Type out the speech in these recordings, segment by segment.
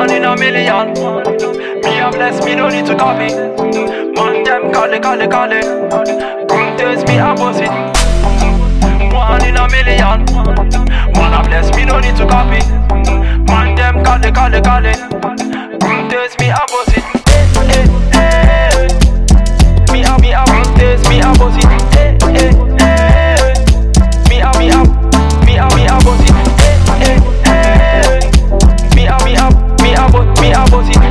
One in a million. Me a bless, me no need to copy. Man them call it. Come taste me a bust it. One in a million. Man a bless, me no need to copy. Man them call it. Come taste me a bust it. Me a taste me a bust it. Me a bust it. Me a bust it.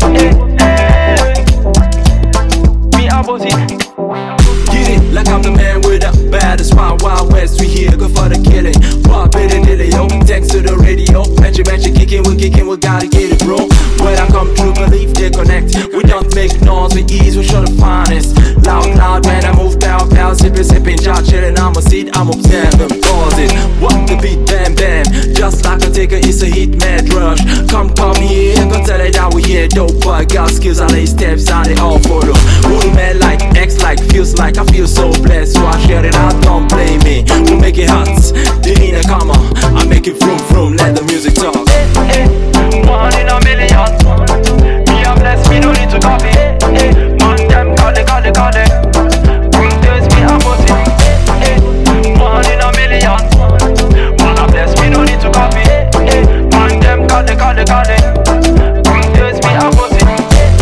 Get it like I'm the man with the baddest Wild Wild West. We here, good for the killing. Pop it and dilly, yo. Thanks to the radio. Match kicking, we gotta get it, bro. When I come through, believe they connect. We don't make noise with ease, we show the finest. Loud, when I move, pow, sipping, jaw chillin', I'm a seat, I'm observing, pause it. What the beat, bam, just like a ticker, it's a heat, mad rush. Come here, go tell it that we here, dope boy, got skills, I lay steps on it all for them. Rule man like, X like, feels like, I feel so blessed, so I share it out, don't blame me. We make it hot, the in a comma, I make it vroom, let the music talk. One in a million. Me a bless, me no need to copy. Man them call it. Come taste me a bust it. One in a million. Man a bless, me no need to copy. Man them call it. Come taste me a bust it.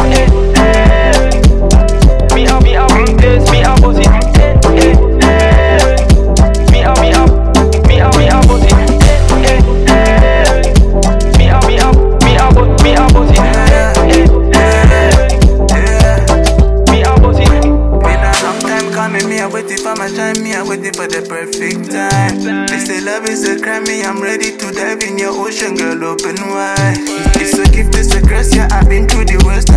Me a taste me a bust it. Me a bust it. Me, I'm waiting for the perfect time. They say love is a crime, me, I'm ready to dive in your ocean, girl, open wide. It's a gift, it's a curse, yeah, I've been through the worst.